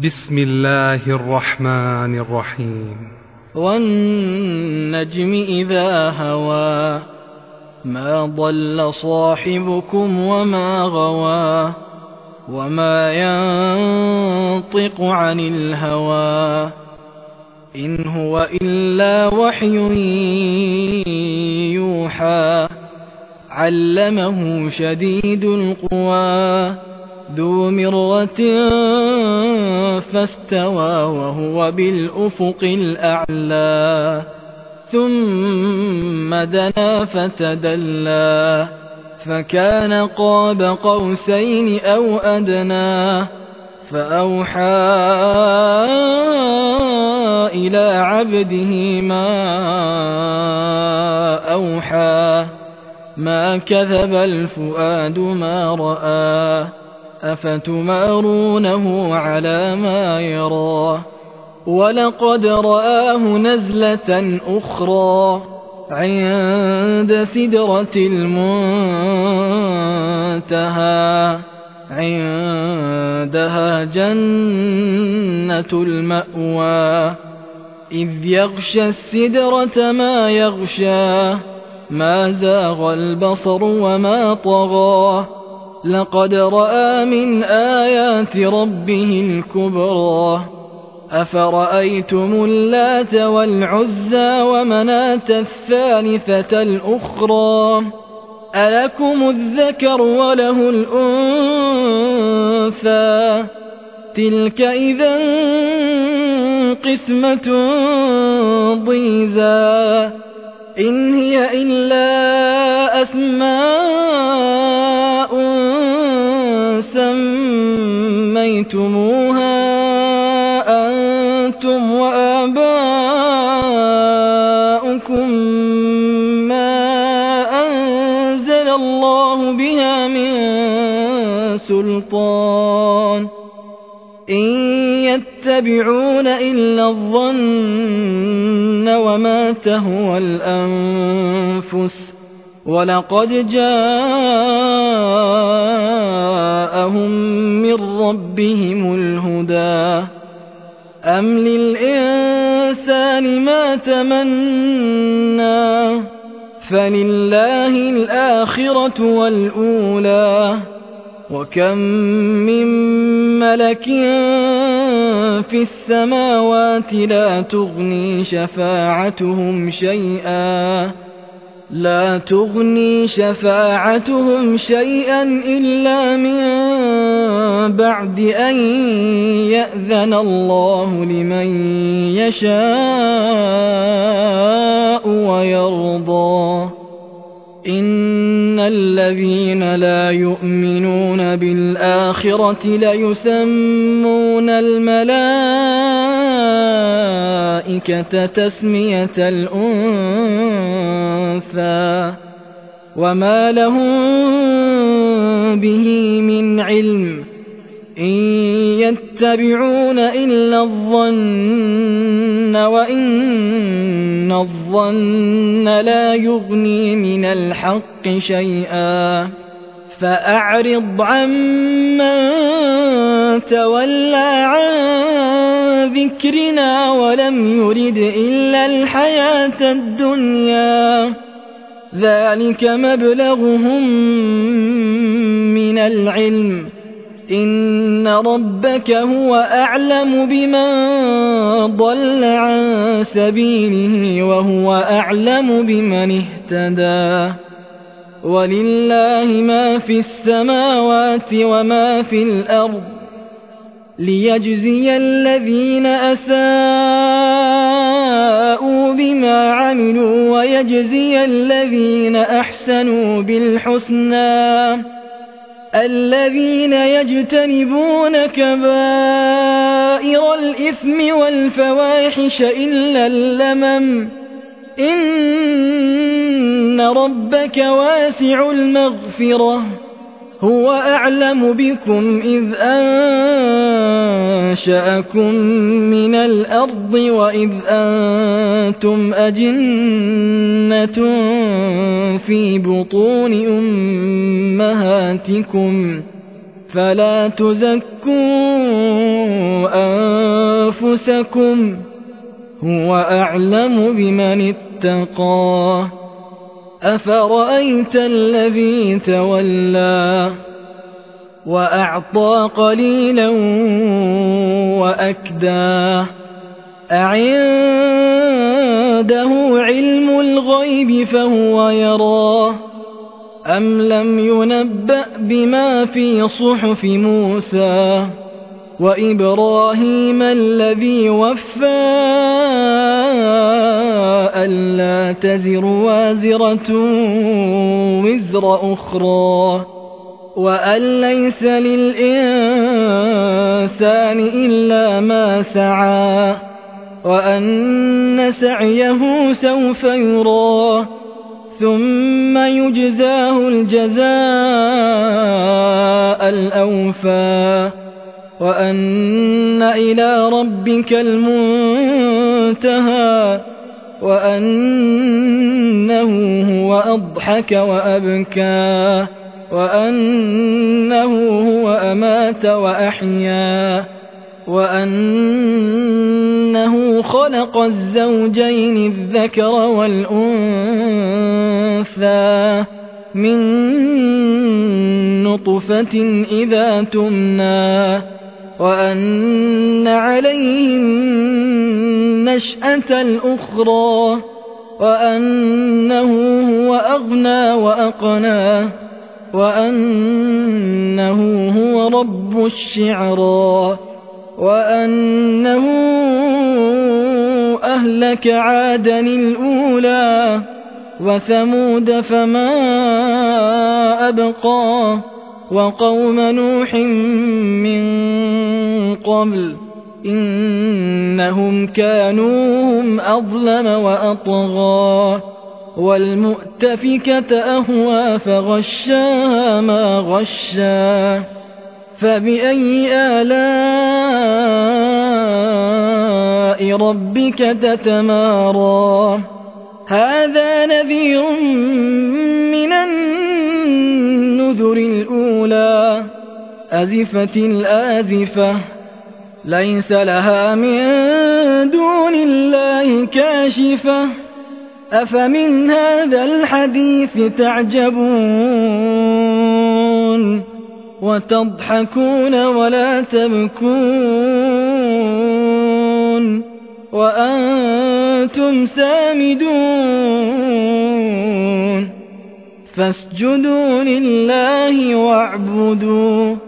بسم الله الرحمن الرحيم. والنجم إذا هوى ما ضل صاحبكم وما غوى وما ينطق عن الهوى إن هو إلا وحي يوحى علمه شديد القوى ذو مرة فاستوى وهو بالأفق الأعلى ثم دنا فتدلى فكان قاب قوسين أو أدنى فأوحى إلى عبده ما أوحى ما كذب الفؤاد ما رأى أفتمارونه على ما يرى ولقد رآه نزلة أخرى عند سدرة المنتهى عندها جنة المأوى إذ يغشى السدرة ما يغشى ما زاغ البصر وما طغى لقد رأى من آيات ربه الكبرى أفرأيتم اللات والعزى ومناة الثالثة الأخرى ألكم الذكر وله الأنثى تلك إذا قسمة ضيزى إن هي إلا أسماء سميتموها أنتم وآباؤكم ما أنزل الله بها من سلطان إن يتبعون إلا الظن وما تهوى الأنفس ولقد جاءهم من ربهم الهدى أم للإنسان ما تمنى فلله الآخرة والأولى وكم من ملك في السماوات لا تغني شفاعتهم شيئا إلا من بعد أن يأذن الله لمن يشاء ويرضى إن الذين لا يؤمنون بالآخرة ليسمون الملائكة تسمية الأنثى وما لهم به من علم إن يتبعون إلا الظن وإن الظن لا يغني من الحق شيئا فأعرض عمن تولى عن ذكرنا ولم يرد إلا الحياة الدنيا ذلك مبلغهم من العلم إن ربك هو أعلم بمن ضل عن سبيله وهو أعلم بمن اهتدى ولله ما في السماوات وما في الأرض ليجزي الذين أساءوا بما عملوا ويجزي الذين أحسنوا بالحسنى الذين يجتنبون كبائر الإثم والفواحش إلا اللمم إن ربك واسع المغفرة هو أعلم بكم إذ أنشأكم من الأرض وإذ أنتم أجنة في بطون أمهاتكم فلا تزكوا أنفسكم هو أعلم بمن اتقى أفرأيت الذي تولى وأعطى قليلا وأكدى أعنده علم الغيب فهو يرى أم لم ينبأ بما في صحف موسى وإبراهيم الذي وفى ألا تزر وازرة وزر أخرى وأن ليس للإنسان إلا ما سعى وأن سعيه سوف يرى ثم يجزاه الجزاء الأوفى وأن إلى ربك المنتهى وأنه هو أضحك وأبكى وأنه هو أمات وأحيا وأنه خلق الزوجين الذكر والأنثى من نطفة إذا تمنى وأن عليه النشأة الأخرى وأنه هو أغنى وأقنى وأنه هو رب الشعرى وأنه أهلك عادا الأولى وثمود فما أبقى وقوم نوح من قبل إنهم كانوا هم أظلم وأطغى والمؤتفكة أهوى فغشاها ما غشا فبأي آلاء ربك تتمارى هذا نذير من النذر الأولى أزفت الآزفة ليس لها من دون الله كاشفة أفمن هذا الحديث تعجبون وتضحكون ولا تبكون وأنتم سامدون فاسجدوا لله واعبدوا